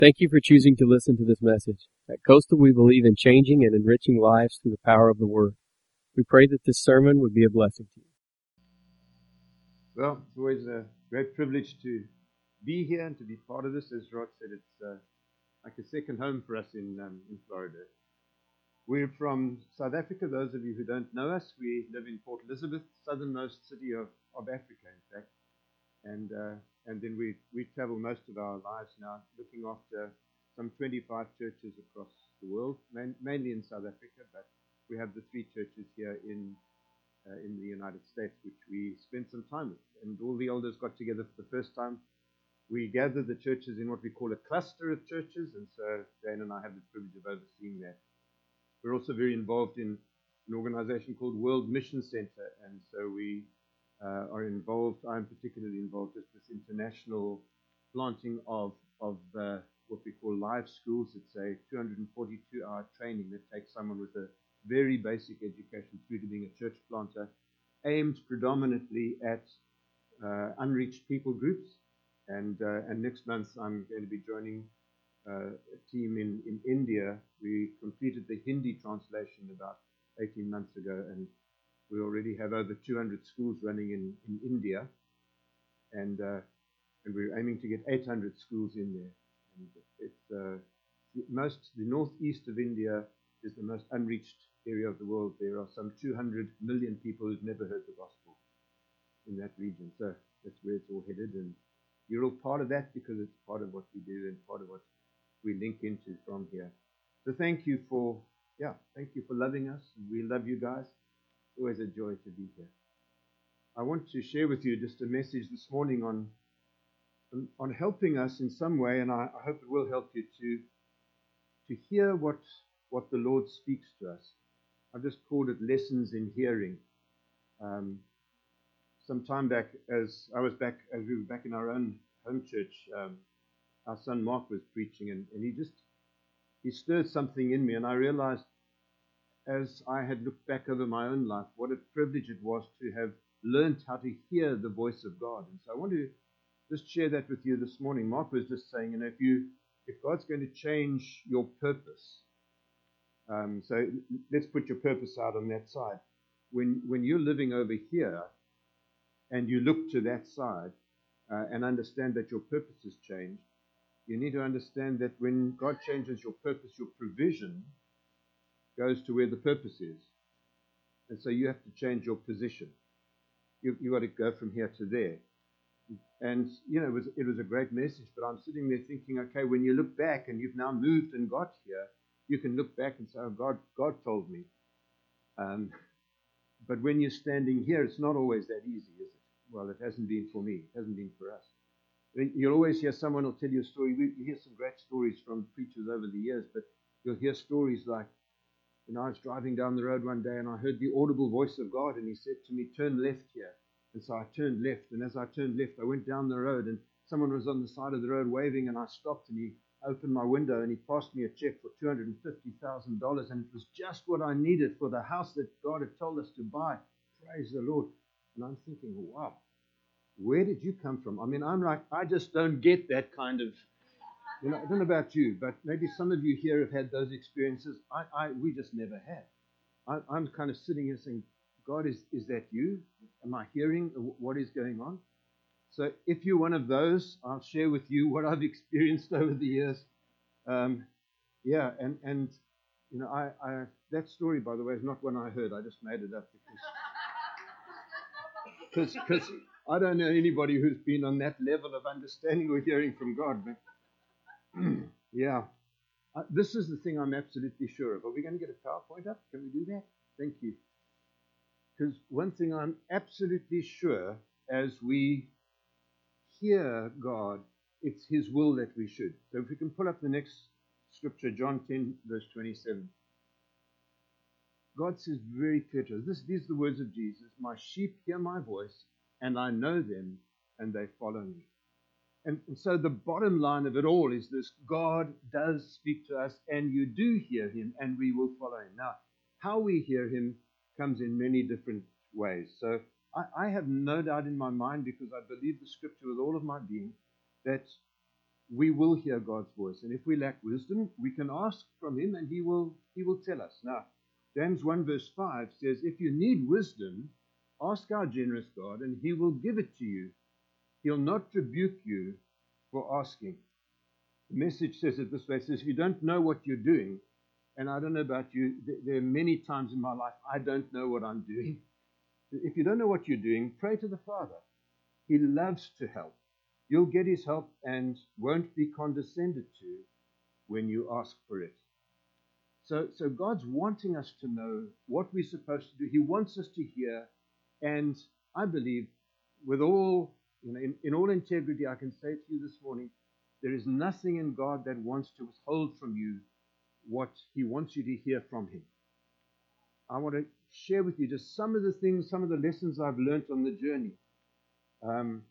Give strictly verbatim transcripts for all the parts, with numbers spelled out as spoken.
Thank you for choosing to listen to this message. At Coastal, we believe in changing and enriching lives through the power of the Word. We pray that this sermon would be a blessing to you. Well, it's always a great privilege to be here and to be part of this. As Rod said, it's uh, like a second home for us in um, in Florida. We're from South Africa. Those of you who don't know us, we live in Port Elizabeth, southernmost city of, of Africa, in fact. And uh, and then we, we travel most of our lives now, looking after some twenty-five churches across the world, main, mainly in South Africa, but we have the three churches here in uh, in the United States, which we spent some time with. And all the elders got together for the first time. We gathered the churches in what we call a cluster of churches, and so Jane and I have the privilege of overseeing that. We're also very involved in an organization called World Mission Center, and so we uh, are involved, I'm particularly involved with this international planting of, of uh, what we call live schools. It's a two hundred forty-two hour training that takes someone with a very basic education through to being a church planter, aimed predominantly at uh, unreached people groups. And, uh, and next month I'm going to be joining Uh, a team in, in India. We completed the Hindi translation about eighteen months ago, and we already have over two hundred schools running in, in India, and uh, and we're aiming to get eight hundred schools in there. And it's uh, the most the northeast of India is the most unreached area of the world. There are some two hundred million people who've never heard the gospel in that region. So that's where it's all headed, and you're all part of that because it's part of what we do and part of what we link into from here. So thank you for, yeah, thank you for loving us. We love you guys. It's always a joy to be here. I want to share with you just a message this morning on, on, on helping us in some way, and I, I hope it will help you to, to hear what, what the Lord speaks to us. I've just called it Lessons in Hearing. Um, some time back, as I was back, as we were back in our own home church, um, our son Mark was preaching, and, and he just, he stirred something in me, and I realized as I had looked back over my own life, what a privilege it was to have learned how to hear the voice of God. And so I want to just share that with you this morning. Mark was just saying, you know, if you, if God's going to change your purpose, um, so let's put your purpose out on that side. When, when you're living over here and you look to that side uh, and understand that your purpose has changed, you need to understand that when God changes your purpose, your provision goes to where the purpose is. And so you have to change your position. You, you got to go from here to there. And, you know, it was, it was a great message, but I'm sitting there thinking, okay, when you look back and you've now moved and got here, you can look back and say, oh, God, God told me. Um, but when you're standing here, it's not always that easy, is it? Well, it hasn't been for me. It hasn't been for us. You'll always hear someone will tell you a story. We you hear some great stories from preachers over the years, but you'll hear stories like, you know, I was driving down the road one day and I heard the audible voice of God, and he said to me, turn left here. And so I turned left, and as I turned left, I went down the road, and someone was on the side of the road waving, and I stopped, and he opened my window, and he passed me a check for two hundred fifty thousand dollars, and it was just what I needed for the house that God had told us to buy. Praise the Lord. And I'm thinking, wow. Where did you come from? I mean, I'm like, I just don't get that kind of, you know, I don't know about you, but maybe some of you here have had those experiences. I, I we just never had. I, I'm kind of sitting here saying, God, is, is that you? Am I hearing what is going on? So if you're one of those, I'll share with you what I've experienced over the years. Um, yeah, and, and you know, I, I that story, by the way, is not one I heard. I just made it up because because I don't know anybody who's been on that level of understanding or hearing from God. But yeah, uh, this is the thing I'm absolutely sure of. Are we going to get a PowerPoint up? Can we do that? Thank you. Because one thing I'm absolutely sure, as we hear God, it's His will that we should. So if we can pull up the next scripture, John ten, verse twenty-seven. God says very clear to us, this, these are the words of Jesus, my sheep hear my voice, and I know them, and they follow me. And, and so the bottom line of it all is this: God does speak to us, and you do hear Him, and we will follow Him. Now, how we hear Him comes in many different ways. So I, I have no doubt in my mind, because I believe the Scripture with all of my being, that we will hear God's voice. And if we lack wisdom, we can ask from him and he will, he will tell us. Now, James one verse five says, if you need wisdom, ask our generous God and he will give it to you. He'll not rebuke you for asking. The Message says it this way. It says, if you don't know what you're doing, and I don't know about you, there are many times in my life I don't know what I'm doing. If you don't know what you're doing, pray to the Father. He loves to help. You'll get his help and won't be condescended to when you ask for it. So, so God's wanting us to know what we're supposed to do. He wants us to hear. And I believe with all, you know, in, in all integrity, I can say to you this morning, there is nothing in God that wants to withhold from you what he wants you to hear from him. I want to share with you just some of the things, some of the lessons I've learned on the journey. Um,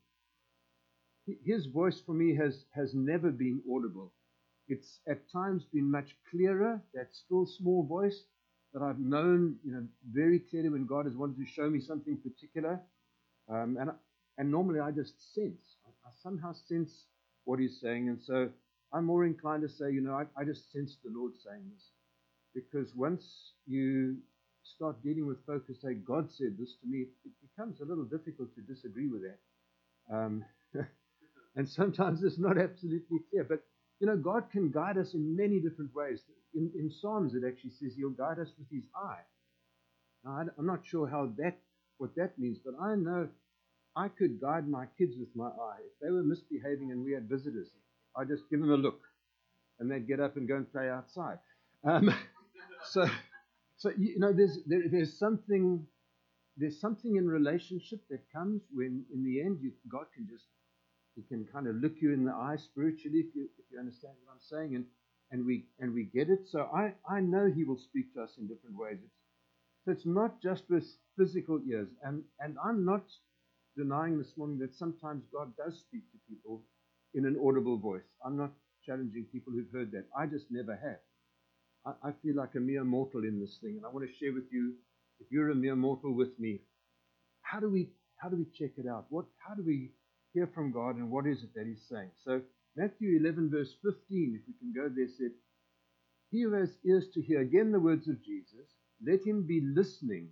his voice for me has, has never been audible. It's at times been much clearer, that still small voice that I've known, you know, very clearly when God has wanted to show me something particular. Um, and, and normally I just sense, I, I somehow sense what he's saying. And so I'm more inclined to say, you know, I, I just sense the Lord saying this. Because once you start dealing with folk who say, God said this to me, it, it becomes a little difficult to disagree with that. Um, and sometimes it's not absolutely clear. But, you know, God can guide us in many different ways. In, in Psalms, it actually says he'll guide us with his eye. Now, I, I'm not sure how that, what that means, but I know I could guide my kids with my eye. If they were misbehaving and we had visitors, I'd just give them a look, and they'd get up and go and play outside. Um, so, so you know, there's there, there's something there's something in relationship that comes when, in the end, you, God can just He can kind of look you in the eye spiritually, if you if you understand what I'm saying, and and we and we get it. So I I know He will speak to us in different ways. It's, so it's not just with physical ears, and and I'm not denying this morning that sometimes God does speak to people in an audible voice. I'm not challenging people who've heard that. I just never have. I, I feel like a mere mortal in this thing, and I want to share with you, if you're a mere mortal with me, how do we how do we check it out? What how do we hear from God, and what is it that He's saying? So Matthew eleven verse fifteen, if we can go there, said, "He who has ears to hear," again the words of Jesus, "let him be listening,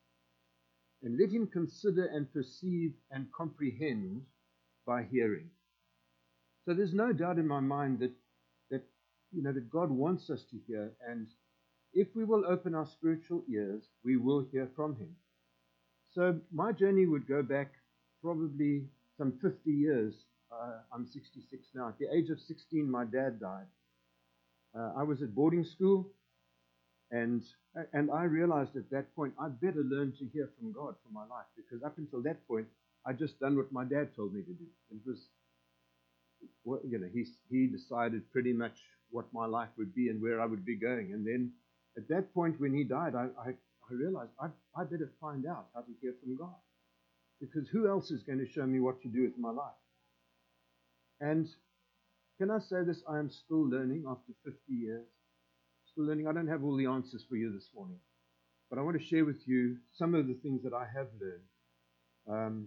and let him consider and perceive and comprehend by hearing." So there's no doubt in my mind that that you know that God wants us to hear, and if we will open our spiritual ears, we will hear from Him. So my journey would go back probably some fifty years. Uh, I'm sixty-six now. At the age of sixteen, my dad died. Uh, I was at boarding school, and and I realized at that point I'd better learn to hear from God for my life, because up until that point I'd just done what my dad told me to do. It was, well, you know, he he decided pretty much what my life would be and where I would be going. And then at that point when he died, I I, I realized I I better find out how to hear from God, because who else is going to show me what to do with my life? And can I say this? I am still learning after fifty years. Still learning. I don't have all the answers for you this morning, but I want to share with you some of the things that I have learned, um,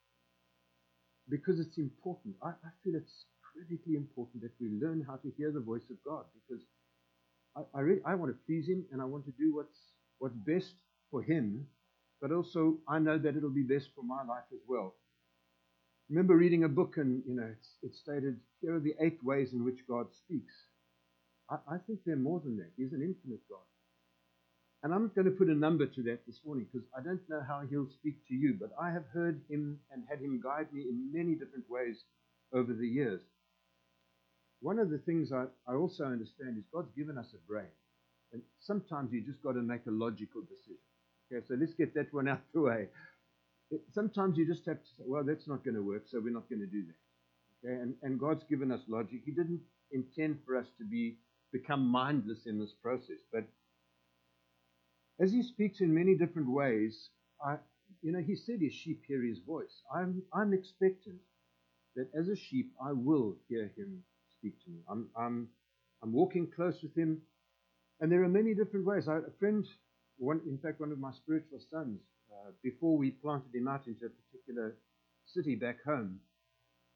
because it's important. I, I feel it's critically important that we learn how to hear the voice of God, because I I, really, I want to please Him, and I want to do what's what's best for Him, but also I know that it'll be best for my life as well. I remember reading a book, and you know, it's, it stated, here are the eight ways in which God speaks. I, I think there are more than that. He's an infinite God. And I'm going to put a number to that this morning, because I don't know how He'll speak to you, but I have heard Him and had Him guide me in many different ways over the years. One of the things I, I also understand is God's given us a brain, and sometimes you just got to make a logical decision. Okay, so let's get that one out the way. Sometimes you just have to say, well, that's not going to work, so we're not going to do that. Okay, and, and God's given us logic. He didn't intend for us to be become mindless in this process, but as He speaks in many different ways, I, you know, He said His sheep hear His voice. I'm, I'm expectant that as a sheep, I will hear Him speak to me. I'm, I'm, I'm walking close with Him, and there are many different ways. I, a friend, one, in fact, one of my spiritual sons, uh, before we planted him out into a particular city back home,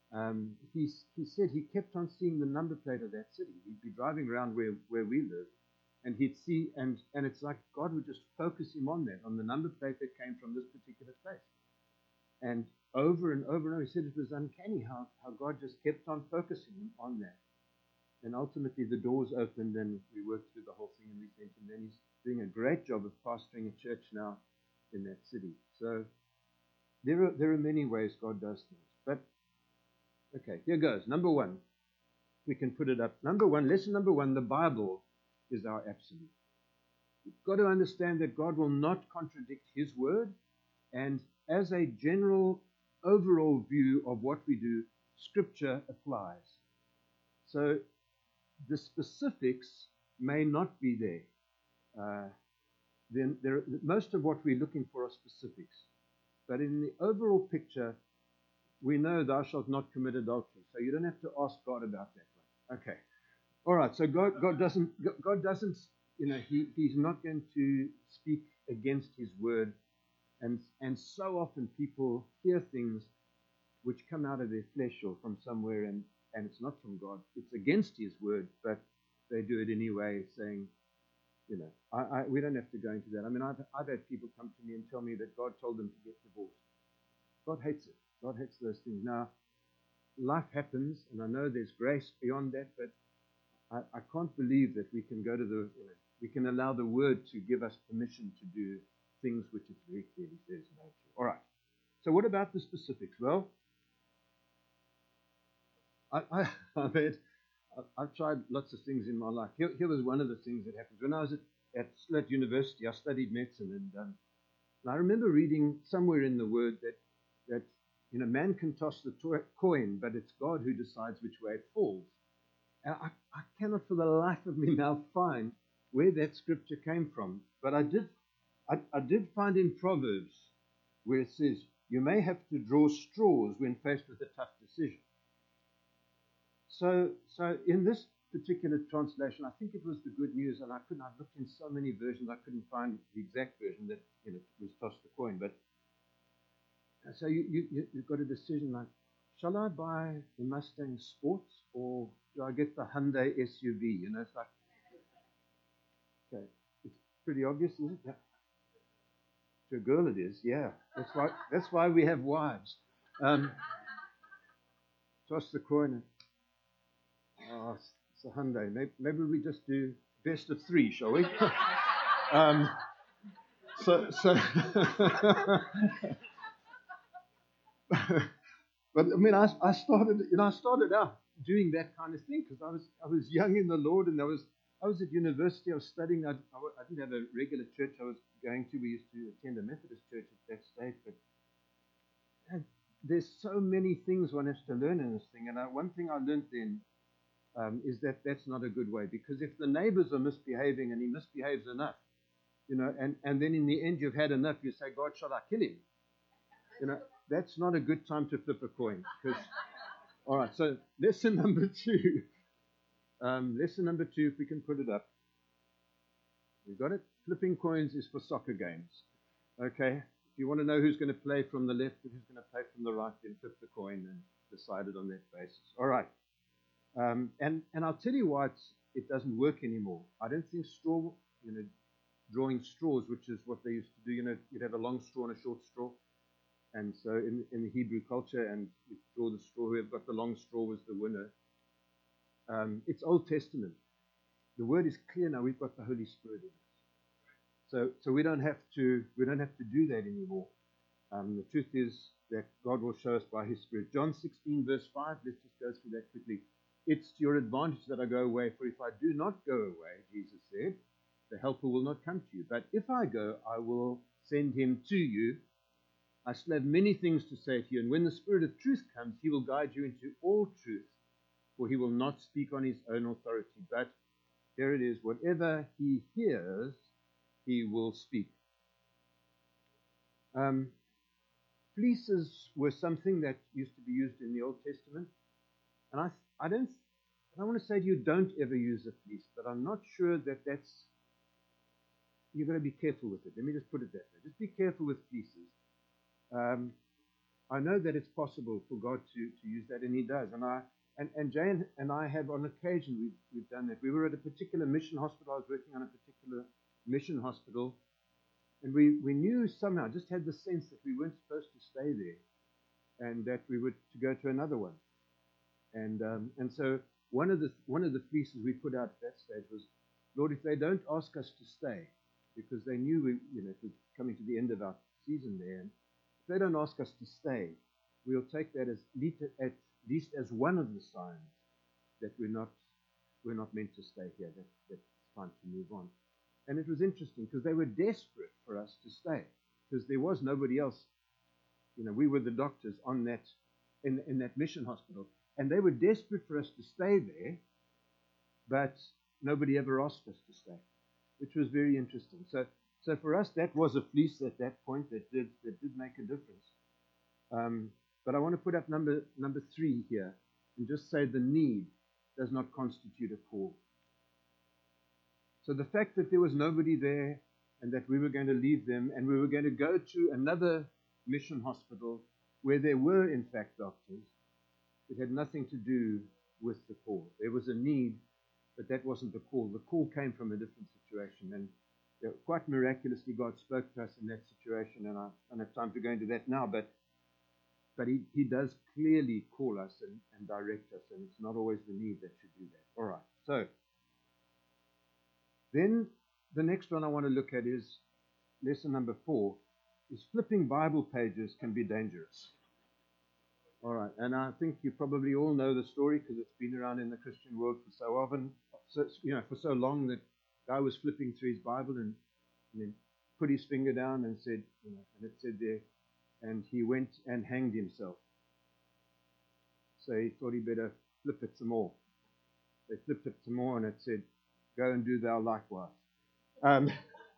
Um, he, he said he kept on seeing the number plate of that city. He'd be driving around where, where we live, and he'd see, and, and it's like God would just focus him on that, on the number plate that came from this particular place. And over and over and over, he said it was uncanny how, how God just kept on focusing him on that. And ultimately the doors opened and we worked through the whole thing and we sent him. And he's doing a great job of pastoring a church now in that city. So there are, there are many ways God does things. But, okay, here goes. Number one, we can put it up. Number one, lesson number one, the Bible is our absolute. You've got to understand that God will not contradict his word. And as a general overall view of what we do, Scripture applies. So the specifics may not be there. Uh, then there, most of what we're looking for are specifics. But in the overall picture, we know thou shalt not commit adultery. So you don't have to ask God about that one. Okay. All right. So God, God doesn't, God doesn't, you know, he, he's not going to speak against his word. And, and so often people hear things which come out of their flesh or from somewhere, and, and it's not from God. It's against his word, but they do it anyway, saying, you know, I, I, we don't have to go into that. I mean, I've, I've had people come to me and tell me that God told them to get divorced. God hates it. God hates those things. Now, life happens, and I know there's grace beyond that, but I, I can't believe that we can go to the, you know, we can allow the word to give us permission to do things which it very clearly says no to. All right. So what about the specifics? Well, I, I, I've had, I've tried lots of things in my life. Here, here was one of the things that happened. When I was at, at Slot University, I studied medicine, and, um, and I remember reading somewhere in the Word that, that you know, man can toss the to- coin, but it's God who decides which way it falls. And I, I cannot for the life of me now find where that scripture came from. But I did, I, I did find in Proverbs where it says, you may have to draw straws when faced with a tough decision. So, so in this particular translation, I think it was the Good News, and I couldn't. I've looked in so many versions, I couldn't find the exact version that, you know, was toss the coin. But so you, you you've got a decision like, shall I buy the Mustang Sports or do I get the Hyundai S U V? You know, it's like, okay, it's pretty obvious, isn't it? Yeah. To a girl, it is. Yeah, that's why. That's why we have wives. Um, toss the coin. And, oh, it's a Hyundai. Maybe, maybe we just do best of three, shall we? um, so, so but I mean, I, I started, you know, I started out doing that kind of thing because I was, I was young in the Lord, and I was, I was at university. I was studying. I, I, I didn't have a regular church I was going to. We used to attend a Methodist church at that stage, but and there's so many things one has to learn in this thing. And I, one thing I learned then. Um, is that that's not a good way, because if the neighbors are misbehaving and he misbehaves enough, you know, and, and then in the end you've had enough, you say, God, shall I kill him? You know, that's not a good time to flip a coin. Because, all right, so lesson number two. Um, lesson number two, if we can put it up. We've got it. Flipping coins is for soccer games. Okay? If you want to know who's going to play from the left and who's going to play from the right, then flip the coin and decide it on that basis. All right. Um, and, and I'll tell you why it's, it doesn't work anymore. I don't think straw, you know, drawing straws, which is what they used to do, you know, you'd have a long straw and a short straw. And so in, in the Hebrew culture, and you draw the straw, whoever got the long straw was the winner. Um, it's Old Testament. The word is clear now. We've got the Holy Spirit in us. So, so we don't have to, we don't have to do that anymore. Um, the truth is that God will show us by His Spirit. John sixteen, verse five, let's just go through that quickly. It's to your advantage that I go away, for if I do not go away, Jesus said, the helper will not come to you. But if I go, I will send him to you. I still have many things to say to you, and when the Spirit of truth comes, he will guide you into all truth, for he will not speak on his own authority. But here it is, whatever he hears, he will speak. Um, fleeces were something that used to be used in the Old Testament. And I, I don't, I don't want to say to you, don't ever use a fleece, but I'm not sure that that's, you've got to be careful with it. Let me just put it that way. Just be careful with fleeces. Um, I know that it's possible for God to, to use that, and He does. And I and, and Jane and I have on occasion we've we've done that. We were at a particular mission hospital. I was working on a particular mission hospital, and we, we knew somehow, just had the sense that we weren't supposed to stay there, and that we were to go to another one. And um, and so one of the one of the fleeces we put out at that stage was, Lord, if they don't ask us to stay, because they knew we, you know, it was coming to the end of our season there, and if they don't ask us to stay, we'll take that as at least as one of the signs that we're not we're not meant to stay here. That, that it's time to move on. And it was interesting because they were desperate for us to stay because there was nobody else. You know, we were the doctors on that in in that mission hospital, and they were desperate for us to stay there, but nobody ever asked us to stay, which was very interesting. So, so for us, that was a fleece at that point that did that did make a difference. Um, but I want to put up number number three here and just say the need does not constitute a call. So the fact that there was nobody there and that we were going to leave them and we were going to go to another mission hospital where there were, in fact, doctors, it had nothing to do with the call. There was a need, but that wasn't the call. The call came from a different situation. And you know, quite miraculously, God spoke to us in that situation. And I don't have time to go into that now, but but he, he does clearly call us and, and direct us. And it's not always the need that should do that. All right. So then the next one I want to look at is lesson number four, is flipping Bible pages can be dangerous. All right, and I think you probably all know the story because it's been around in the Christian world for so often, so, you know, for so long that guy was flipping through his Bible and, and then put his finger down and said, you know, and it said there, and he went and hanged himself. So he thought he better flip it some more. They flipped it some more and it said, go and do thou likewise. Um,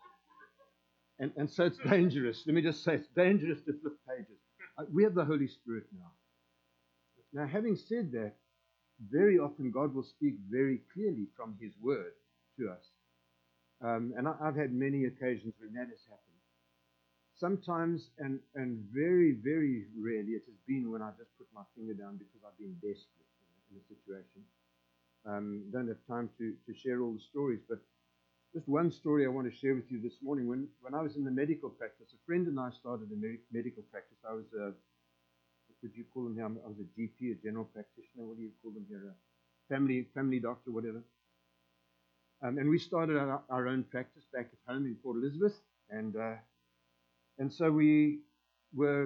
and, and so it's dangerous. Let me just say, it's dangerous to flip pages. Uh, we have the Holy Spirit now. Now, having said that, very often God will speak very clearly from His Word to us. Um, and I, I've had many occasions when that has happened. Sometimes, and, and very, very rarely, it has been when I just put my finger down because I've been desperate, you know, in a situation. Um, don't have time to, to share all the stories, but just one story I want to share with you this morning. When, when I was in the medical practice, a friend and I started a med- medical practice. I was a Would you call them here? I was a G P, a general practitioner. What do you call them here? A family family doctor, whatever. Um, and we started our, our own practice back at home in Port Elizabeth, and uh, and so we were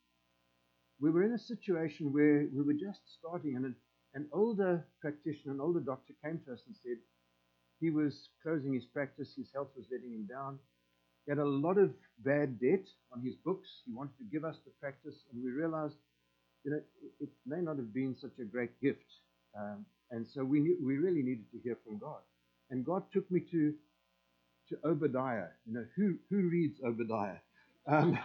we were in a situation where we were just starting, and an, an older practitioner, an older doctor, came to us and said he was closing his practice. His health was letting him down. He had a lot of bad debt on his books. He wanted to give us the practice, and we realized, you know, it may not have been such a great gift. Um, and so we knew, we really needed to hear from God. And God took me to to Obadiah. You know, who who reads Obadiah? Um,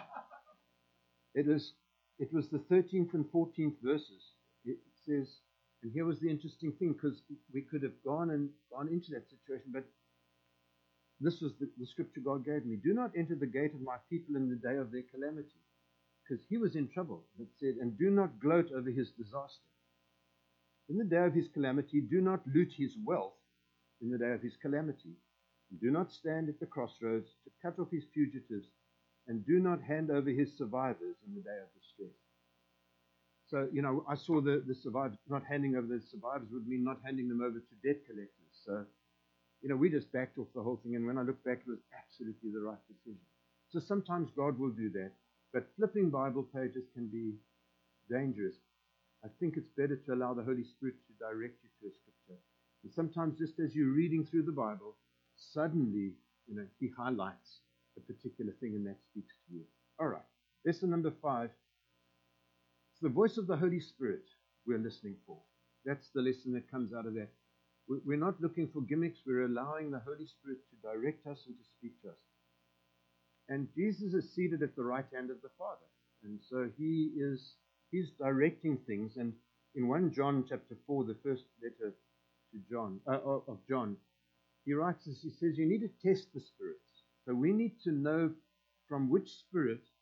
it was it was the thirteenth and fourteenth verses. It says, and here was the interesting thing, because we could have gone and gone into that situation, but this was the, the scripture God gave me. Do not enter the gate of my people in the day of their calamity. Because he was in trouble. It said, and do not gloat over his disaster. In the day of his calamity, do not loot his wealth in the day of his calamity. And do not stand at the crossroads to cut off his fugitives, and do not hand over his survivors in the day of distress. So, you know, I saw the, the survivors, not handing over the survivors would mean not handing them over to debt collectors. So, you know, we just backed off the whole thing, and when I look back, it was absolutely the right decision. So sometimes God will do that. But flipping Bible pages can be dangerous. I think it's better to allow the Holy Spirit to direct you to a scripture. And sometimes just as you're reading through the Bible, suddenly, you know, he highlights a particular thing and that speaks to you. All right. Lesson number five. It's the voice of the Holy Spirit we're listening for. That's the lesson that comes out of that. We're not looking for gimmicks. We're allowing the Holy Spirit to direct us and to speak to us. And Jesus is seated at the right hand of the Father. And so he is he's directing things. And in First John chapter four, the first letter to John, uh, of John, he writes this, he says, you need to test the spirits. So we need to know from which spirit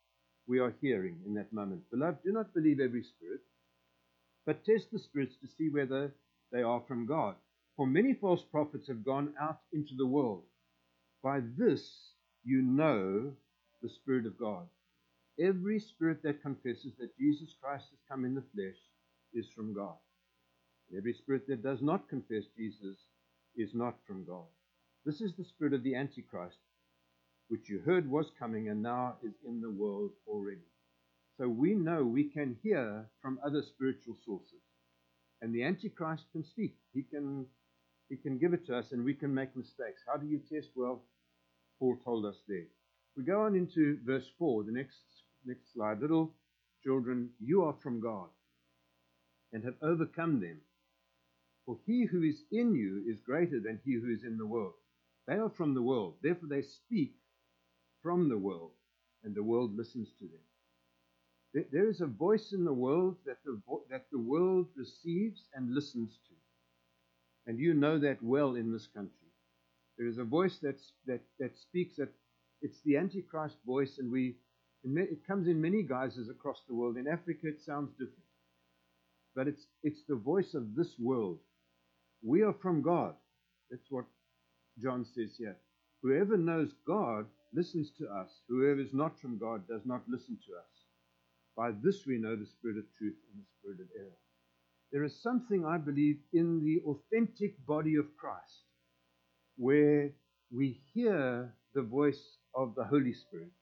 we are hearing in that moment. Beloved, do not believe every spirit, but test the spirits to see whether they are from God. For many false prophets have gone out into the world. By this you know the Spirit of God. Every spirit that confesses that Jesus Christ has come in the flesh is from God. And every spirit that does not confess Jesus is not from God. This is the spirit of the Antichrist, which you heard was coming and now is in the world already. So we know we can hear from other spiritual sources. And the Antichrist can speak. He can, he can give it to us and we can make mistakes. How do you test? Well, Paul told us there. We go on into verse four, the next, next slide. Little children, you are from God and have overcome them. For he who is in you is greater than he who is in the world. They are from the world. Therefore they speak from the world, and the world listens to them. There is a voice in the world that the, that the world receives and listens to. And you know that well in this country. There is a voice that's, that, that speaks, that it's the Antichrist voice, and we it comes in many guises across the world. In Africa it sounds different. But it's it's the voice of this world. We are from God. That's what John says here. Whoever knows God listens to us. Whoever is not from God does not listen to us. By this we know the spirit of truth and the spirit of error. There is something, I believe, in the authentic body of Christ where we hear the voice of the Holy Spirit.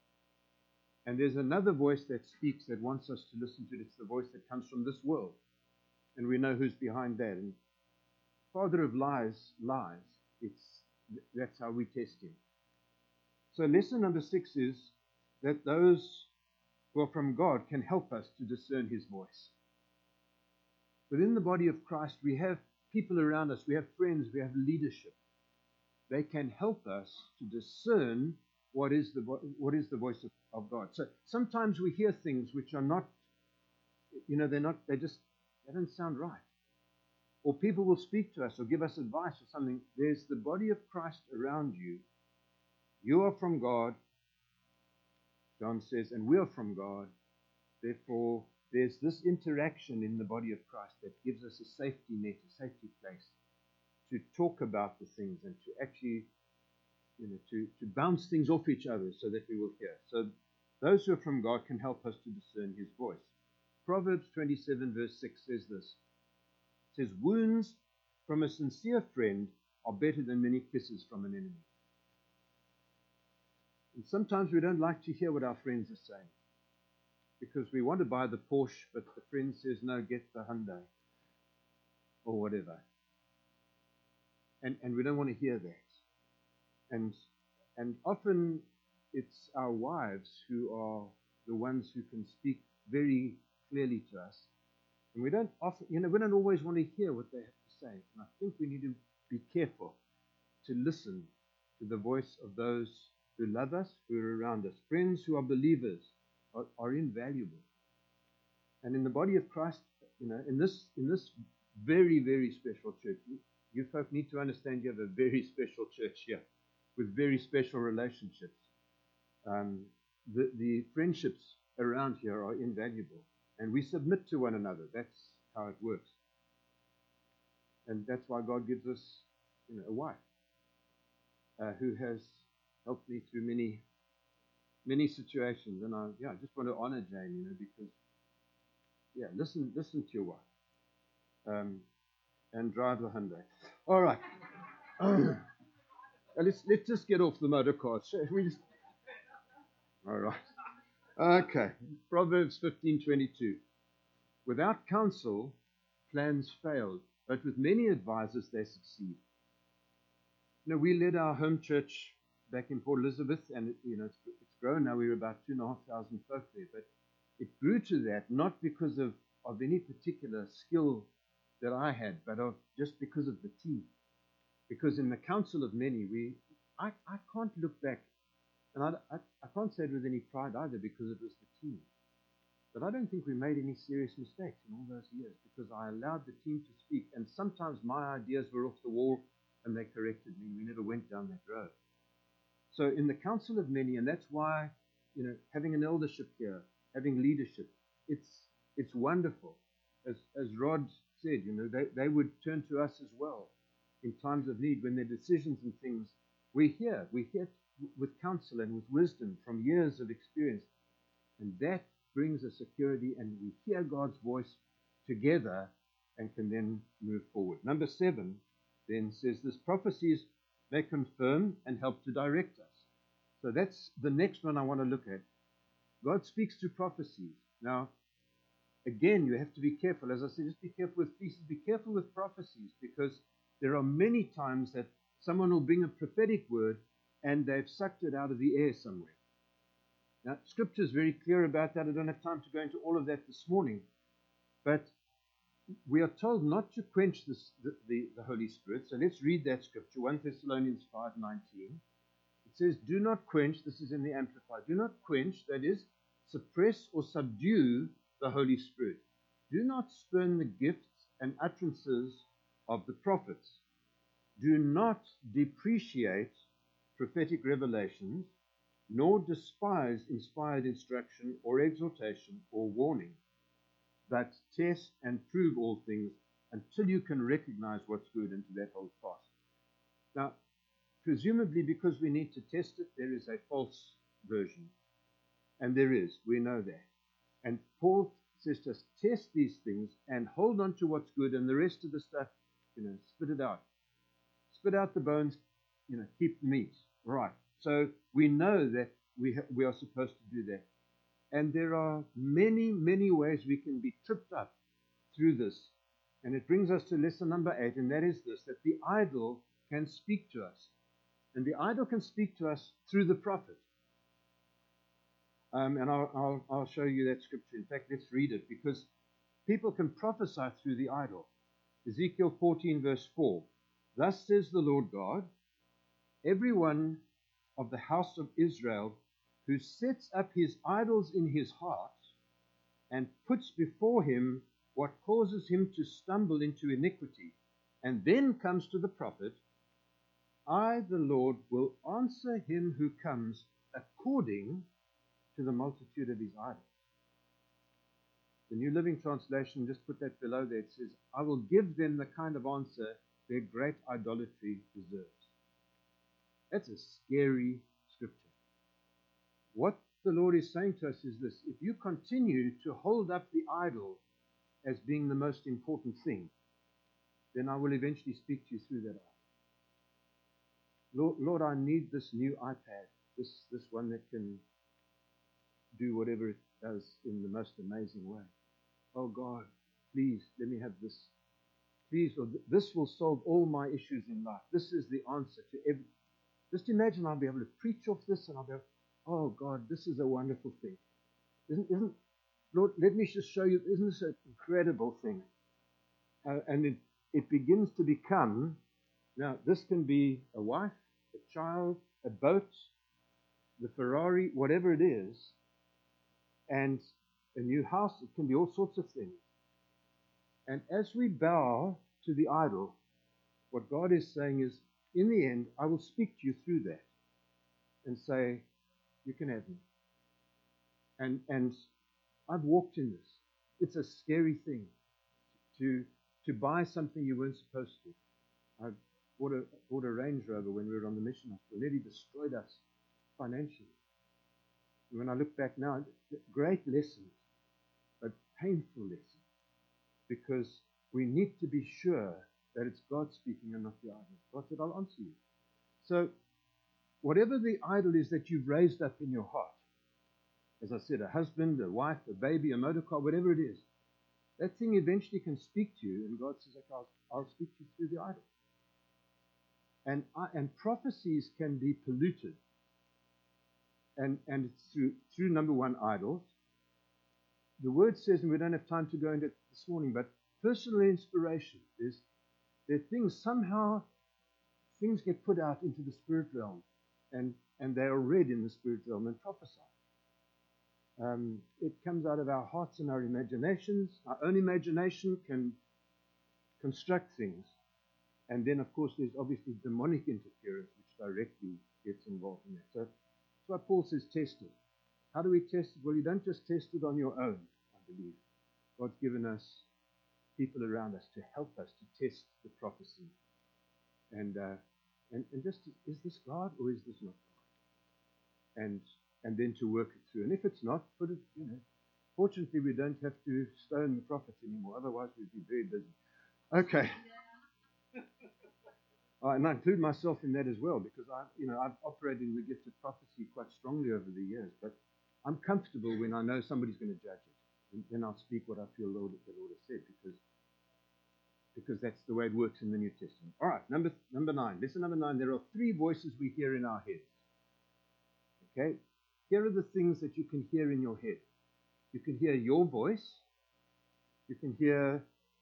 And there's another voice that speaks that wants us to listen to it. It's the voice that comes from this world. And we know who's behind that. And father of lies, lies. It's, that's how we test him. So lesson number six is that those who are from God can help us to discern his voice. Within the body of Christ, we have people around us. We have friends. We have leadership. They can help us to discern what is the what is the voice of, of God. So sometimes we hear things which are not, you know, they're not, they just, they don't sound right. Or people will speak to us or give us advice or something. There's the body of Christ around you. You are from God, John says, and we are from God. Therefore, there's this interaction in the body of Christ that gives us a safety net, a safety place to talk about the things and to actually, you know, to, to bounce things off each other so that we will hear. So those who are from God can help us to discern his voice. Proverbs twenty-seven verse six says this. It says, wounds from a sincere friend are better than many kisses from an enemy. And sometimes we don't like to hear what our friends are saying because we want to buy the Porsche, but the friend says, no, get the Hyundai or whatever. And, and we don't want to hear that. And, and often it's our wives who are the ones who can speak very clearly to us. And we don't often, you know, we don't always want to hear what they have to say. And I think we need to be careful to listen to the voice of those who love us, who are around us. Friends who are believers are, are invaluable. And in the body of Christ, you know, in this in this very, very special church, you, you folk need to understand you have a very special church here with very special relationships. Um, the, the friendships around here are invaluable. And we submit to one another. That's how it works. And that's why God gives us, you know, a wife uh, who has helped me through many, many situations. And I, yeah, I just want to honor Jane, you know, because, yeah, listen, listen to your wife, um, and drive the Hyundai. All right. Uh, let's let's just get off the motor cars. Shall we just? All right. Okay. Proverbs fifteen twenty-two. Without counsel, plans fail, but with many advisors they succeed. You know, we led our home church back in Port Elizabeth, and it, you know, it's, it's grown now. We're about two and a half thousand folk there, but it grew to that not because of, of any particular skill that I had, but of just because of the team. Because in the counsel of many, we I, I can't look back, and I, I, I can't say it with any pride either because it was the team. But I don't think we made any serious mistakes in all those years because I allowed the team to speak, and sometimes my ideas were off the wall and they corrected me. We never went down that road. So in the counsel of many, and that's why you know, having an eldership here, having leadership. It's it's wonderful. As as Rod said, you know, they, they would turn to us as well in times of need when their decisions and things. We're here. We're here with counsel and with wisdom from years of experience. And that brings a security, and we hear God's voice together and can then move forward. Number seven then says this: prophecies may confirm and help to direct us. So that's the next one I want to look at. God speaks through prophecies. Now, again, you have to be careful. As I said, just be careful with pieces. Be careful with prophecies, because there are many times that someone will bring a prophetic word and they've sucked it out of the air somewhere. Now, Scripture is very clear about that. I don't have time to go into all of that this morning. But we are told not to quench this, the, the, the Holy Spirit. So let's read that Scripture, First Thessalonians five nineteen. It says, do not quench, this is in the Amplified, do not quench, that is, suppress or subdue the Holy Spirit. Do not spurn the gifts and utterances of the prophets. Do not depreciate prophetic revelations, nor despise inspired instruction or exhortation or warning, but test and prove all things until you can recognize what's good and to that hold fast. Now, presumably because we need to test it, there is a false version. And there is, we know that. And Paul says to us, test these things and hold on to what's good, and the rest of the stuff, you know, spit it out. Spit out the bones, you know, keep the meat. Right. So we know that we ha- we are supposed to do that. And there are many, many ways we can be tripped up through this. And it brings us to lesson number eight, and that is this, that the idol can speak to us. And the idol can speak to us through the prophet. Um, and I'll, I'll, I'll show you that scripture. In fact, let's read it, because people can prophesy through the idol. Ezekiel fourteen, verse four. Thus says the Lord God, everyone of the house of Israel who sets up his idols in his heart and puts before him what causes him to stumble into iniquity, and then comes to the prophet, I, the Lord, will answer him who comes according to the multitude of his idols. The New Living Translation, just put that below there, it says, I will give them the kind of answer their great idolatry deserves. That's a scary scripture. What the Lord is saying to us is this: if you continue to hold up the idol as being the most important thing, then I will eventually speak to you through that idol. Lord, Lord, I need this new iPad, this, this one that can do whatever it does in the most amazing way. Oh God, please let me have this. Please, Lord, this will solve all my issues in life. This is the answer to every. Just imagine I'll be able to preach off this, and I'll be able, oh God, this is a wonderful thing. Isn't, isn't, Lord, let me just show you, isn't this an incredible thing? Uh, and it, it begins to become, now this can be a wife, a child, a boat, the Ferrari, whatever it is, and a new house, it can be all sorts of things. And as we bow to the idol, what God is saying is, in the end, I will speak to you through that and say, you can have me. And and I've walked in this. It's a scary thing to to buy something you weren't supposed to. I bought a, bought a Range Rover when we were on the mission hospital. It nearly destroyed us financially. And when I look back now, great lessons, but painful lessons, because we need to be sure that it's God speaking and not the idol. God said, I'll answer you. So, whatever the idol is that you've raised up in your heart, as I said, a husband, a wife, a baby, a motor car, whatever it is, that thing eventually can speak to you, and God says, okay, I'll, I'll speak to you through the idol. And, I, and prophecies can be polluted. And, and it's through, through, number one, idols. The word says, and we don't have time to go into it this morning, but personal inspiration is that things somehow, things get put out into the spirit realm, and, and they are read in the spirit realm and prophesied. Um, it comes out of our hearts and our imaginations. Our own imagination can construct things. And then, of course, there's obviously demonic interference, which directly gets involved in that. So that's why Paul says test it. How do we test it? Well, you don't just test it on your own, I believe. God's given us people around us to help us to test the prophecy. And uh, and, and just, is this God or is this not God? And and then to work it through. And if it's not, put it, you know, fortunately we don't have to stone the prophets anymore. Otherwise we'd be very busy. Okay. Uh, and I include myself in that as well, because I, you know, I've operated in the gift of prophecy quite strongly over the years. But I'm comfortable when I know somebody's going to judge it. And then I'll speak what I feel Lord, the Lord has said, because because that's the way it works in the New Testament. All right, number number nine. Lesson number nine. There are three voices we hear in our heads. Okay, here are the things that you can hear in your head. You can hear your voice. You can hear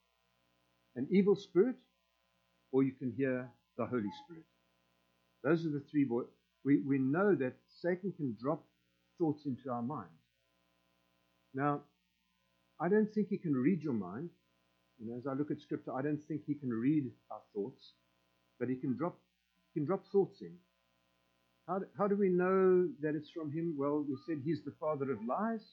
an evil spirit, or you can hear the Holy Spirit. Those are the three voices. We we know that Satan can drop thoughts into our minds. Now, I don't think he can read your mind. You know, as I look at Scripture, I don't think he can read our thoughts, but he can drop he can drop thoughts in. How do, how do we know that it's from him? Well, we said he's the father of lies.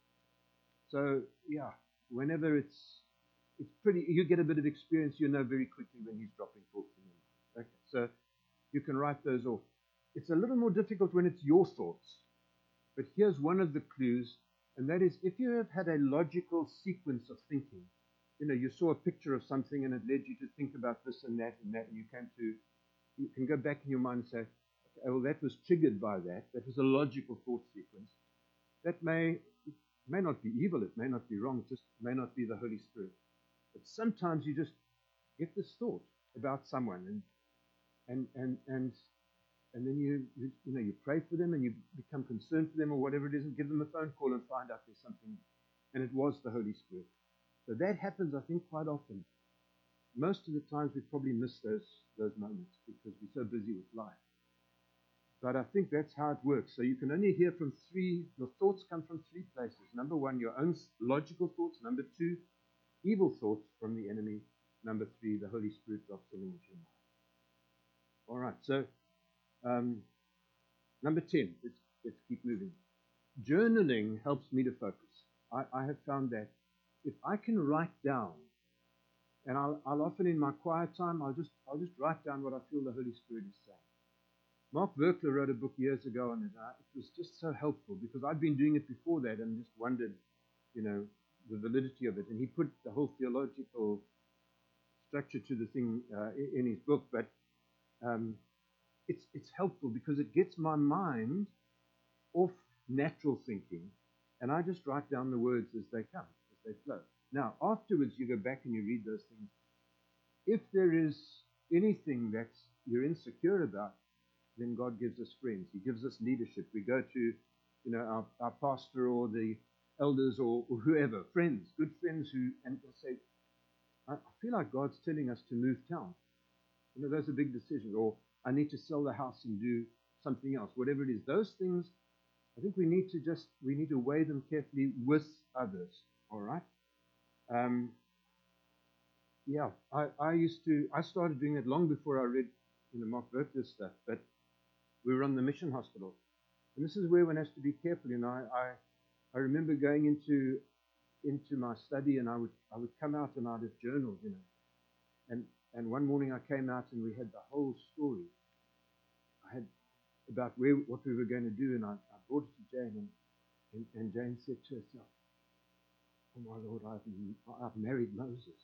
So yeah, whenever it's it's pretty, you get a bit of experience, you know very quickly when he's dropping thoughts in your mind. Okay, so you can write those off. It's a little more difficult when it's your thoughts. But here's one of the clues, and that is if you have had a logical sequence of thinking, you know, you saw a picture of something and it led you to think about this and that and that, and you came to, you can go back in your mind and say, okay, well, that was triggered by that. That was a logical thought sequence. That may, it may not be evil, it may not be wrong, it just may not be the Holy Spirit. But sometimes you just get this thought about someone, and and and and and then you, you you know you pray for them and you become concerned for them or whatever it is, and give them a phone call and find out there's something, and it was the Holy Spirit. So that happens, I think, quite often. Most of the times we probably miss those those moments because we're so busy with life. But I think that's how it works. So you can only hear from three. Your thoughts come from three places. Number one, your own logical thoughts. Number two, evil thoughts from the enemy. Number three, the Holy Spirit drops them into your mind. All right, so um, number ten, let's, let's keep moving. Journaling helps me to focus. I, I have found that if I can write down, and I'll, I'll often in my quiet time, I'll just I'll just write down what I feel the Holy Spirit is saying. Mark Verkler wrote a book years ago on it. Uh, it was just so helpful because I'd been doing it before that and just wondered, you know, the validity of it. And he put the whole theological structure to the thing uh, in his book. But um, it's it's helpful because it gets my mind off natural thinking, and I just write down the words as they come, as they flow. Now, afterwards, you go back and you read those things. If there is anything that you're insecure about, then God gives us friends. He gives us leadership. We go to, you know, our, our pastor or the elders or, or whoever, friends, good friends who, and say, I, I feel like God's telling us to move town. You know, those are big decisions. Or I need to sell the house and do something else, whatever it is. Those things, I think we need to just, we need to weigh them carefully with others. All right? Um, yeah, I, I used to, I started doing it long before I read, you know, Mark Verkler's stuff, but we were on the mission hospital. And this is where one has to be careful. You know, I, I, I remember going into into my study, and I would I would come out and I'd have journaled, you know. And and one morning I came out and we had the whole story. I had about where what we were going to do, and I, I brought it to Jane, and, and, and Jane said to herself, "Oh my Lord, I've I've married Moses."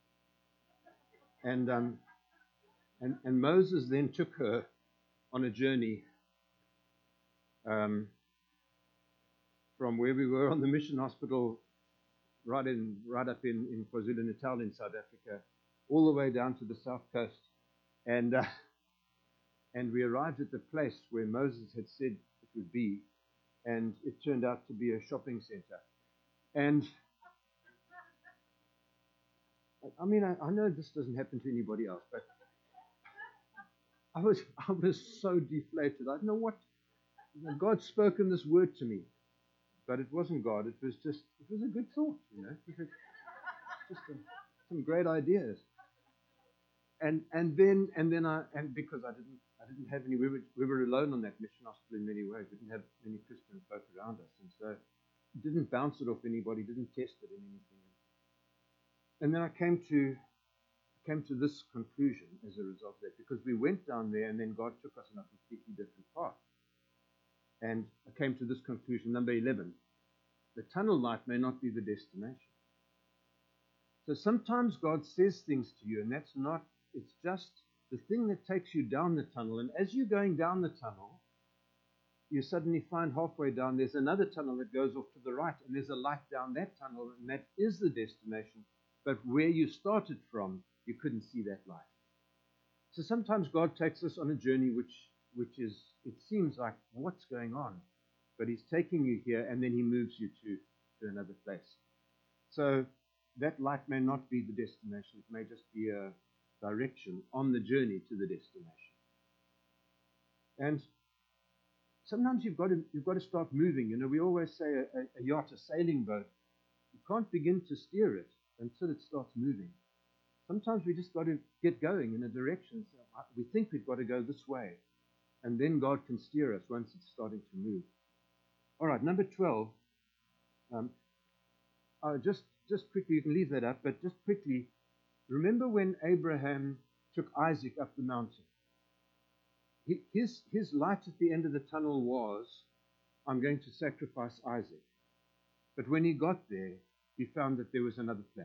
And um and and Moses then took her on a journey um, from where we were on the mission hospital, right in, right up in, in KwaZulu-Natal in South Africa, all the way down to the south coast, and uh, and we arrived at the place where Moses had said it would be, and it turned out to be a shopping center. And I mean, I, I know this doesn't happen to anybody else, but I was I was so deflated. I don't know what. God's spoken this word to me, but it wasn't God. It was just, it was a good thought, you know. It was just a, some great ideas. and and then and then I and because I didn't I didn't have any we were we were alone on that mission hospital in many ways. We didn't have many Christian folk around us, and so didn't bounce it off anybody, didn't test it in anything. And then I came to came to this conclusion as a result of that, because we went down there and then God took us on a completely different path. And I came to this conclusion, number eleven. The tunnel light may not be the destination. So sometimes God says things to you, and that's not, it's just the thing that takes you down the tunnel. And as you're going down the tunnel, you suddenly find halfway down there's another tunnel that goes off to the right, and there's a light down that tunnel, and that is the destination. But where you started from, you couldn't see that light. So sometimes God takes us on a journey which, which is, it seems like, what's going on? But he's taking you here, and then he moves you to, to another place. So that light may not be the destination. It may just be a direction on the journey to the destination. And sometimes you've got to, you've got to start moving. You know, we always say a, a, a yacht, a sailing boat, you can't begin to steer it until it starts moving. Sometimes we just got to get going in a direction. So we think we've got to go this way, and then God can steer us once it's starting to move. All right, number twelve. Um, uh, just, just quickly, you can leave that up, but just quickly, remember when Abraham took Isaac up the mountain? He, his, his light at the end of the tunnel was, I'm going to sacrifice Isaac. But when he got there, he found that there was another plan.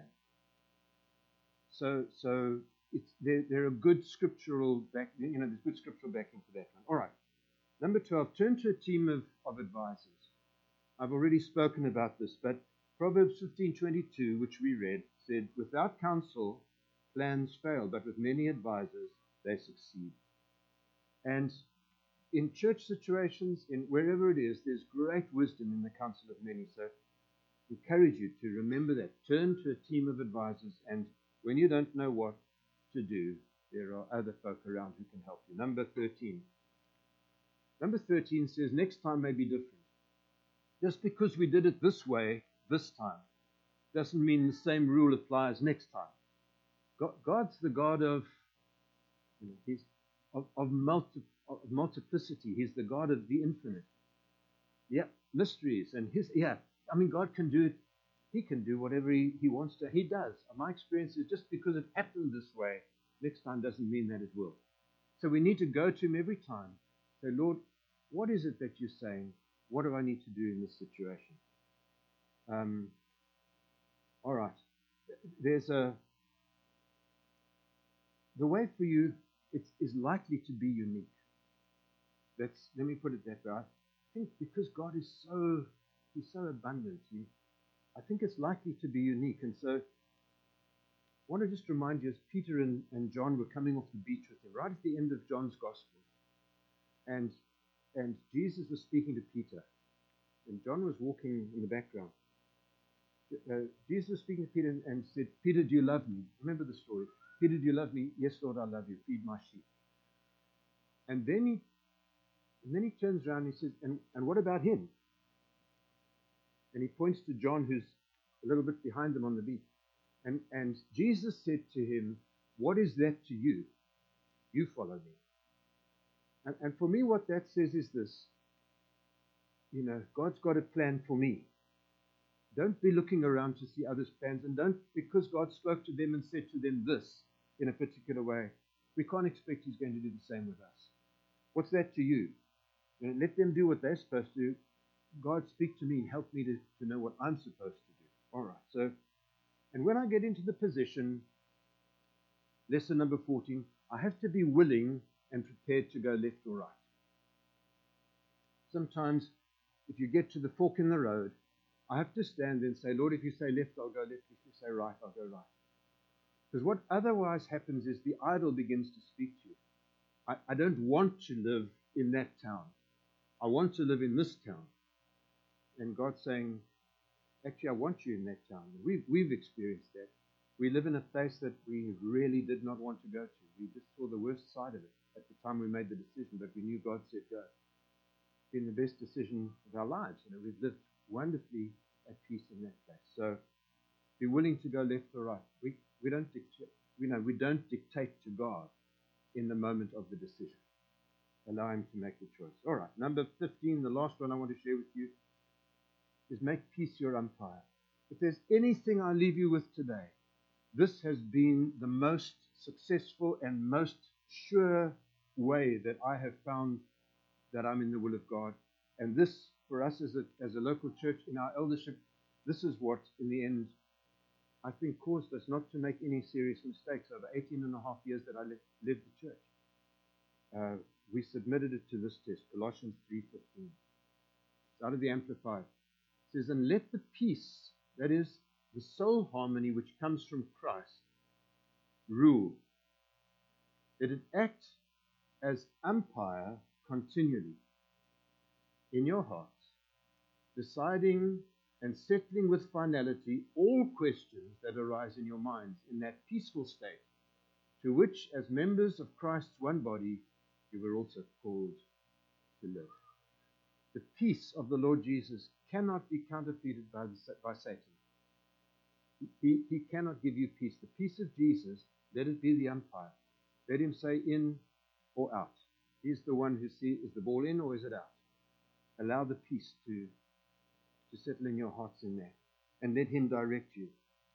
So, so it's, there, there are good scriptural back, you know, there's good scriptural backing for that one. All right. Number twelve, turn to a team of, of advisors. I've already spoken about this, but Proverbs fifteen twenty-two, which we read, said, without counsel, plans fail, but with many advisors, they succeed. And in church situations, in wherever it is, there's great wisdom in the counsel of many. So I encourage you to remember that. Turn to a team of advisors, and when you don't know what to do, there are other folk around who can help you. Number thirteen. Number thirteen says, next time may be different. Just because we did it this way, this time, doesn't mean the same rule applies next time. God, God's the God of, you know, he's of, of, multi, of multiplicity. He's the God of the infinite. Yeah, mysteries. And his, yeah, I mean, God can do it. He can do whatever he, he wants to. He does. My experience is just because it happened this way, next time doesn't mean that it will. So we need to go to him every time. Say, Lord, what is it that you're saying? What do I need to do in this situation? Um, all right. There's a, the way for you it's, is likely to be unique. That's, let me put it that way. I think because God is so, he's so abundant, he, I think it's likely to be unique. And so I want to just remind you, as Peter and, and John were coming off the beach with him, right at the end of John's Gospel, and and Jesus was speaking to Peter, and John was walking in the background. Uh, Jesus was speaking to Peter and, and said, Peter, do you love me? Remember the story. Peter, do you love me? Yes, Lord, I love you. Feed my sheep. And then he and then he turns around and he says, and, and what about him? And he points to John, who's a little bit behind them on the beach. And, and Jesus said to him, what is that to you? You follow me. And, and for me, what that says is this. You know, God's got a plan for me. Don't be looking around to see others' plans. And don't, because God spoke to them and said to them this in a particular way, we can't expect he's going to do the same with us. What's that to you? You know, let them do what they're supposed to do. God, speak to me and help me to, to know what I'm supposed to do. All right. So, and when I get into the position, lesson number fourteen, I have to be willing and prepared to go left or right. Sometimes, if you get to the fork in the road, I have to stand there and say, Lord, if you say left, I'll go left. If you say right, I'll go right. Because what otherwise happens is the idol begins to speak to you. I, I don't want to live in that town. I want to live in this town. And God's saying, actually, I want you in that town. We've, we've experienced that. We live in a place that we really did not want to go to. We just saw the worst side of it at the time we made the decision, but we knew God said go. It's been the best decision of our lives. You know, we've lived wonderfully at peace in that place. So be willing to go left or right. We we don't dictate, we know we don't dictate to God in the moment of the decision. Allow him to make the choice. All right, number fifteen, the last one I want to share with you, is make peace your umpire. If there's anything I leave you with today, this has been the most successful and most sure way that I have found that I'm in the will of God. And this, for us as a, as a local church in our eldership, this is what, in the end, I think caused us not to make any serious mistakes over eighteen and a half years that I led, led the church. Uh, we submitted it to this test, Colossians three fifteen. It's out of the Amplified. It says, and let the peace, that is, the soul harmony which comes from Christ, rule. Let it act as umpire continually in your hearts, deciding and settling with finality all questions that arise in your minds in that peaceful state, to which, as members of Christ's one body, you were also called to live. The peace of the Lord Jesus cannot be counterfeited by, the, by Satan. He, he cannot give you peace. The peace of Jesus, let it be the umpire. Let him say in or out. He's the one who sees, is the ball in or is it out? Allow the peace to, to settle in your hearts in there. And let him direct you.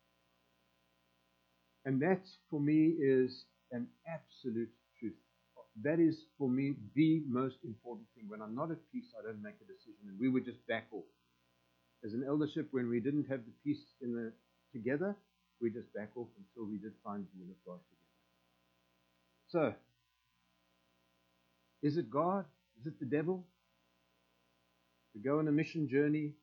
And that, for me, is an absolute truth. That is, for me, the most important thing. When I'm not at peace, I don't make a decision. And we would just back off. As an eldership, when we didn't have the peace in the together, we just back off until we did find the will of God together. So, is it God? Is it the devil? We go on a mission journey.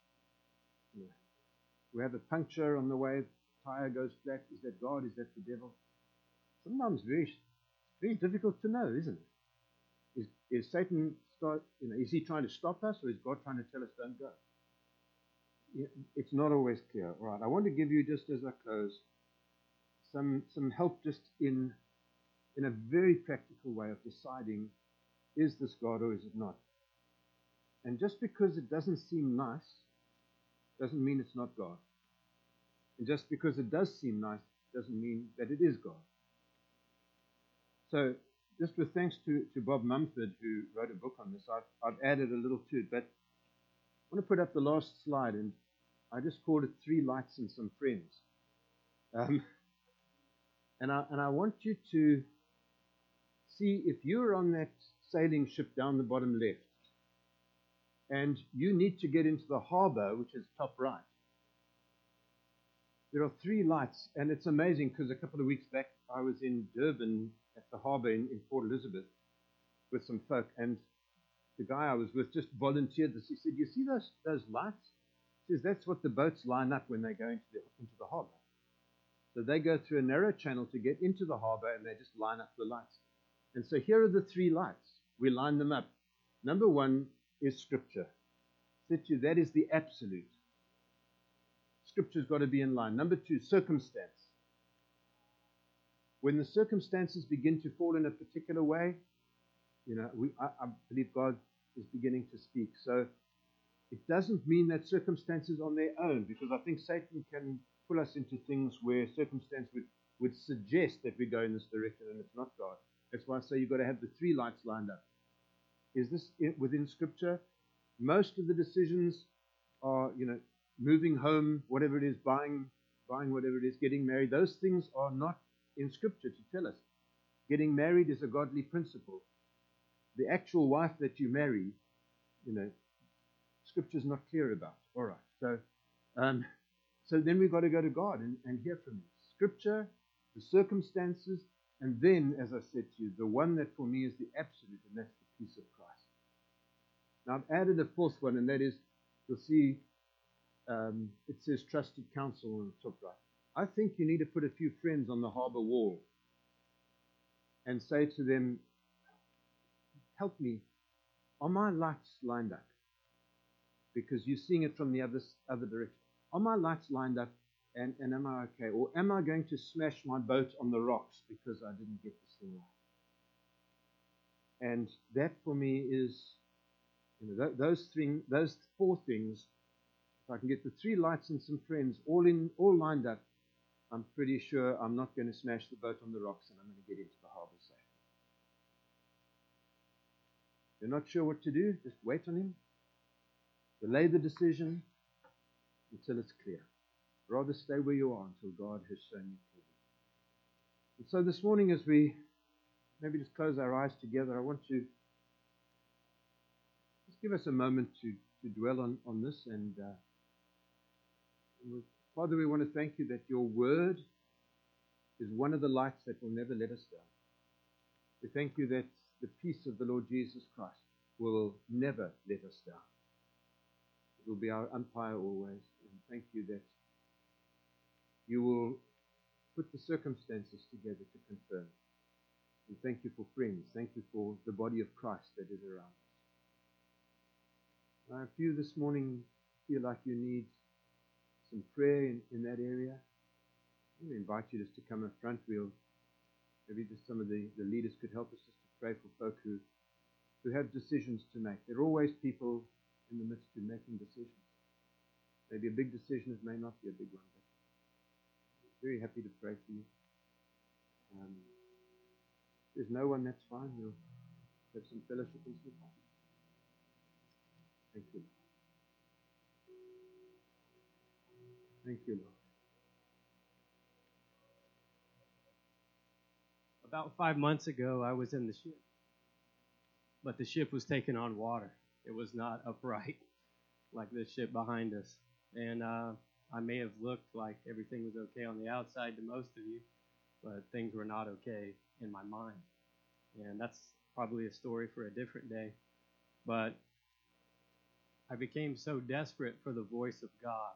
We have a puncture on the way. The tire goes flat. Is that God? Is that the devil? Sometimes very, very difficult to know, isn't it? Is, is Satan start? You know, is he trying to stop us, or is God trying to tell us don't go? It's not always clear. All right, I want to give you, just as I close, some some help just in in a very practical way of deciding, is this God or is it not? And just because it doesn't seem nice doesn't mean it's not God. And just because it does seem nice doesn't mean that it is God. So, just with thanks to, to Bob Mumford, who wrote a book on this, I've, I've added a little to it. But I want to put up the last slide, and I just called it Three Lights and Some Friends. Um, and, I, and I want you to see, if you're on that sailing ship down the bottom left, and you need to get into the harbor, which is top right, there are three lights. And it's amazing, because a couple of weeks back, I was in Durban at the harbor in, in Port Elizabeth with some folk, and the guy I was with just volunteered this. He said, you see those those lights? He says, that's what the boats line up when they go into the, into the harbor. So they go through a narrow channel to get into the harbor, and they just line up the lights. And so here are the three lights. We line them up. Number one is Scripture. Situ, that is the absolute. Scripture's got to be in line. Number two, circumstance. When the circumstances begin to fall in a particular way, you know, we, I, I believe God is beginning to speak. So it doesn't mean that circumstances on their own, because I think Satan can pull us into things where circumstance would, would suggest that we go in this direction, and it's not God. That's why I say you've got to have the three lights lined up. Is this within Scripture? Most of the decisions are, you know, moving home, whatever it is, buying, buying whatever it is, getting married. Those things are not in Scripture to tell us. Getting married is a godly principle. The actual wife that you marry, you know, Scripture's not clear about. All right. So, um, so then we've got to go to God and, and hear from Him. Scripture, the circumstances, and then, as I said to you, the one that for me is the absolute, and that's the peace of Christ. Now, I've added a fourth one, and that is, you'll see um, it says trusted counsel on the top right. I think you need to put a few friends on the harbor wall and say to them, help me, are my lights lined up? Because you're seeing it from the other, other direction. Are my lights lined up, and, and am I okay? Or am I going to smash my boat on the rocks because I didn't get this thing right? And that for me is, you know, th- those thing, those four things. If I can get the three lights and some friends all in, all lined up, I'm pretty sure I'm not going to smash the boat on the rocks and I'm going to get into the harbor safe. You're not sure what to do? Just wait on him. Delay the decision until it's clear. Rather stay where you are until God has shown you clearly. And so this morning, as we maybe just close our eyes together, I want to just give us a moment to, to dwell on, on this. And uh, Father, we want to thank you that your word is one of the lights that will never let us down. We thank you that the peace of the Lord Jesus Christ will never let us down. It will be our umpire always. And thank you that you will put the circumstances together to confirm. And thank you for friends. Thank you for the body of Christ that is around us. Now, if you this morning feel like you need some prayer in, in that area, we invite you just to come up front. We'll maybe just some of the, the leaders could help us just to pray for folk who, who have decisions to make. There are always people in the midst of making decisions. Maybe a big decision, it may not be a big one, but I'm very happy to pray for you. Um, if there's no one, that's fine. We'll have some fellowship and some fun. Thank you, Lord. Thank you, Lord. About five months ago, I was in the ship, but the ship was taking on water. It was not upright like this ship behind us. And uh, I may have looked like everything was okay on the outside to most of you, but things were not okay in my mind. And that's probably a story for a different day. But I became so desperate for the voice of God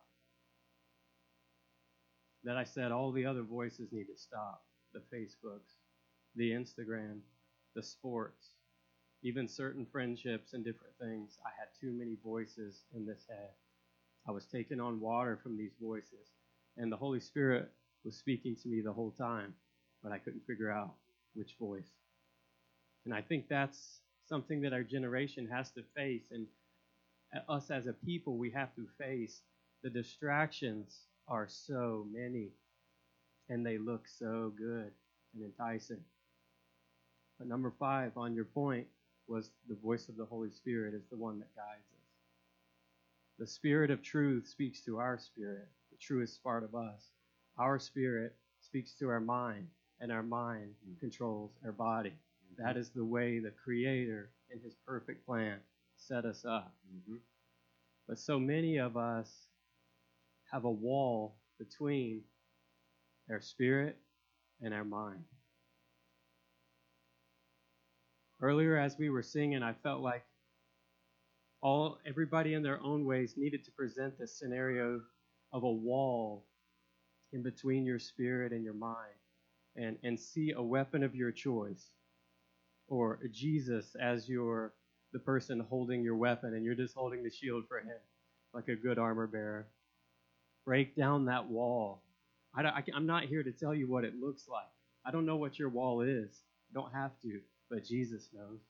that I said all the other voices need to stop. The Facebooks, the Instagram, the sports, even certain friendships and different things. I had too many voices in this head. I was taking on water from these voices, and the Holy Spirit was speaking to me the whole time, but I couldn't figure out which voice. And I think that's something that our generation has to face, and us as a people, we have to face. The distractions are so many, and they look so good and enticing. But number five, on your point, was the voice of the Holy Spirit is the one that guides us. The Spirit of truth speaks to our spirit, the truest part of us. Our spirit speaks to our mind, and our mind controls our body. Mm-hmm. That is the way the Creator, in His perfect plan, set us up. Mm-hmm. But so many of us have a wall between our spirit and our mind. Earlier, as we were singing, I felt like all everybody in their own ways needed to present this scenario of a wall in between your spirit and your mind, and, and see a weapon of your choice, or Jesus as your the person holding your weapon, and you're just holding the shield for Him, like a good armor bearer. Break down that wall. I don't, I, I'm not here to tell you what it looks like. I don't know what your wall is. You don't have to, but Jesus knows.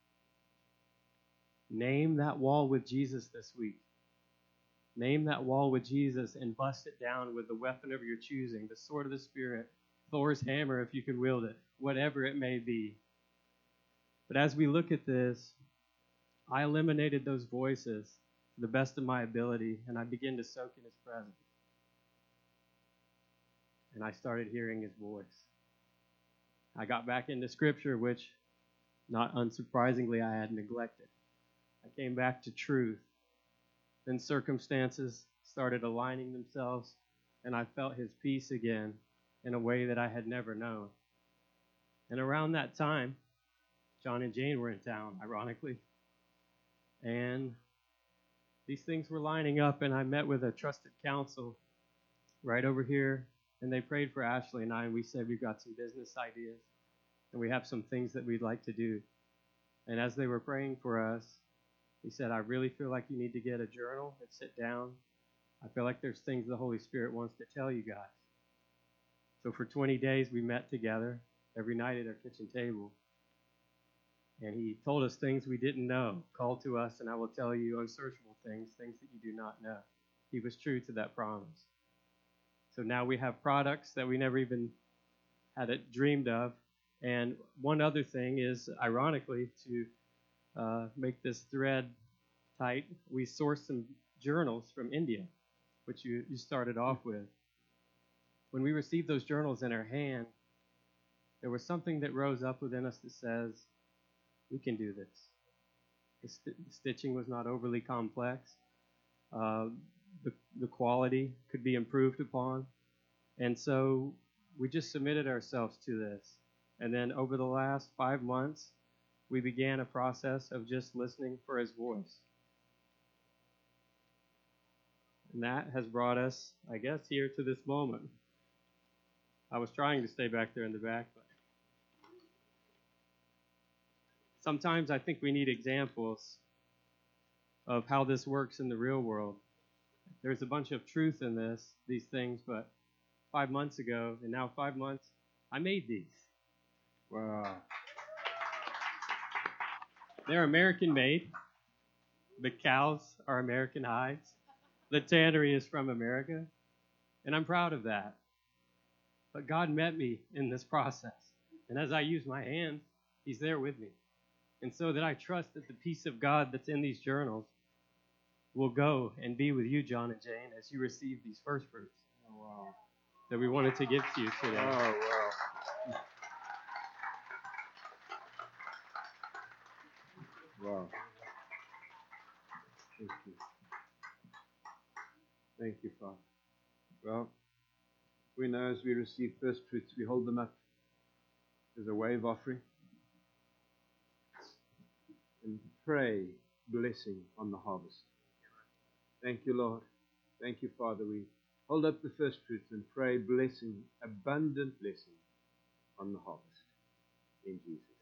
Name that wall with Jesus this week. Name that wall with Jesus and bust it down with the weapon of your choosing, the sword of the Spirit, Thor's hammer if you can wield it, whatever it may be. But as we look at this, I eliminated those voices to the best of my ability, and I began to soak in His presence. And I started hearing His voice. I got back into Scripture, which, not unsurprisingly, I had neglected. I came back to truth. Then circumstances started aligning themselves, and I felt His peace again in a way that I had never known. And around that time, John and Jane were in town, ironically. And these things were lining up, and I met with a trusted counsel right over here, and they prayed for Ashley and I, and we said we've got some business ideas, and we have some things that we'd like to do. And as they were praying for us, he said, I really feel like you need to get a journal and sit down. I feel like there's things the Holy Spirit wants to tell you guys. So for twenty days, we met together every night at our kitchen table. And he told us things we didn't know. Call to us, and I will tell you unsearchable things, things that you do not know. He was true to that promise. So now we have products that we never even had it dreamed of. And one other thing is, ironically, to uh, make this thread tight, we sourced some journals from India, which you, you started off with. When we received those journals in our hand, there was something that rose up within us that says, we can do this. The, st- the stitching was not overly complex. Uh, the, the quality could be improved upon. And so we just submitted ourselves to this. And then over the last five months, we began a process of just listening for his voice. And that has brought us, I guess, here to this moment. I was trying to stay back there in the back, but sometimes I think we need examples of how this works in the real world. There's a bunch of truth in this, these things, but five months ago, and now five months, I made these. Wow. They're American made. The cows are American hides. The tannery is from America, and I'm proud of that. But God met me in this process, and as I use my hands, he's there with me. And so that I trust that the peace of God that's in these journals will go and be with you, John and Jane, as you receive these first fruits. Oh, wow. That we wanted to give to you today. Oh, wow. Wow. Thank you. Thank you, Father. Well, we know as we receive first fruits, we hold them up as a wave offering and pray blessing on the harvest. Thank you, Lord. Thank you, Father. We hold up the first fruits and pray blessing, abundant blessing on the harvest. In Jesus' name.